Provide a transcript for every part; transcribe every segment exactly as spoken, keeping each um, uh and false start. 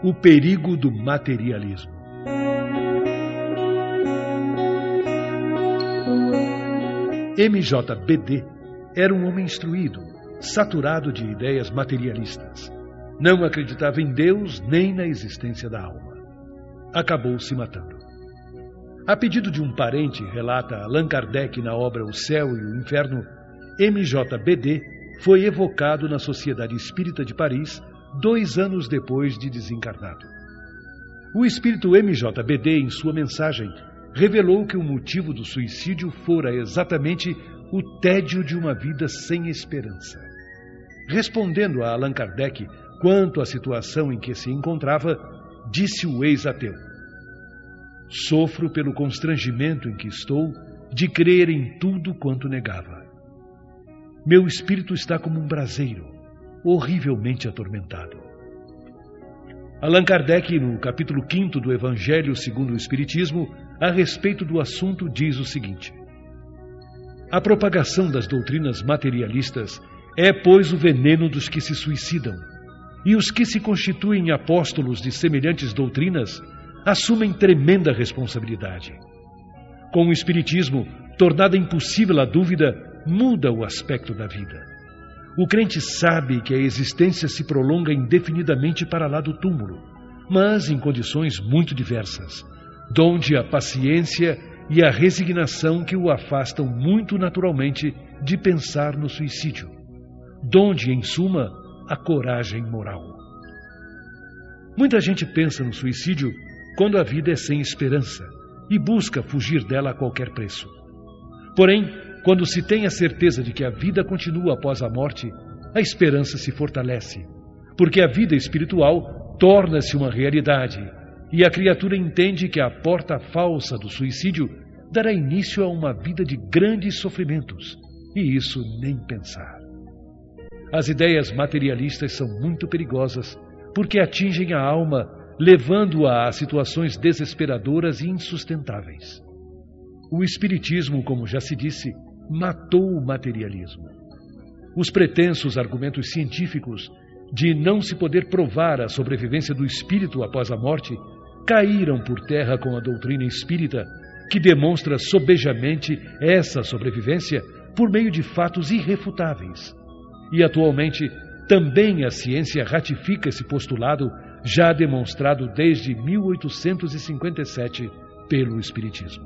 O perigo do materialismo. M J B D era um homem instruído, saturado de ideias materialistas. Não acreditava em Deus nem na existência da alma. Acabou se matando. A pedido de um parente, relata Allan Kardec na obra O Céu e o Inferno, M J B D foi evocado na Sociedade Espírita de Paris dois anos depois de desencarnado. O espírito M J B D, em sua mensagem, revelou que o motivo do suicídio fora exatamente o tédio de uma vida sem esperança. Respondendo a Allan Kardec quanto à situação em que se encontrava, disse o ex-ateu: sofro pelo constrangimento em que estou de crer em tudo quanto negava. Meu espírito está como um braseiro, horrivelmente atormentado. Allan Kardec, no capítulo quinto do Evangelho segundo o Espiritismo, a respeito do assunto, diz o seguinte: a propagação das doutrinas materialistas é, pois, o veneno dos que se suicidam, e os que se constituem apóstolos de semelhantes doutrinas assumem tremenda responsabilidade. Com o Espiritismo, tornada impossível a dúvida, muda o aspecto da vida. O crente sabe que a existência se prolonga indefinidamente para lá do túmulo, mas em condições muito diversas, donde a paciência e a resignação que o afastam muito naturalmente de pensar no suicídio, donde, em suma, a coragem moral. Muita gente pensa no suicídio quando a vida é sem esperança e busca fugir dela a qualquer preço. Porém, quando se tem a certeza de que a vida continua após a morte, a esperança se fortalece, porque a vida espiritual torna-se uma realidade e a criatura entende que a porta falsa do suicídio dará início a uma vida de grandes sofrimentos, e isso nem pensar. As ideias materialistas são muito perigosas porque atingem a alma, levando-a a situações desesperadoras e insustentáveis. O Espiritismo, como já se disse, matou o materialismo. Os pretensos argumentos científicos de não se poder provar a sobrevivência do espírito após a morte caíram por terra com a doutrina espírita, que demonstra sobejamente essa sobrevivência por meio de fatos irrefutáveis. E atualmente também a ciência ratifica esse postulado, já demonstrado desde mil oitocentos e cinquenta e sete pelo Espiritismo.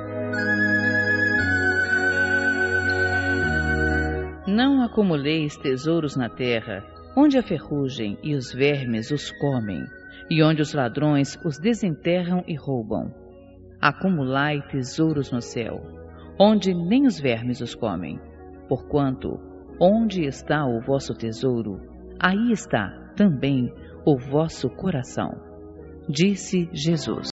Não acumuleis tesouros na terra, onde a ferrugem e os vermes os comem, e onde os ladrões os desenterram e roubam. Acumulai tesouros no céu, onde nem os vermes os comem, porquanto, onde está o vosso tesouro, aí está também o vosso coração. Disse Jesus.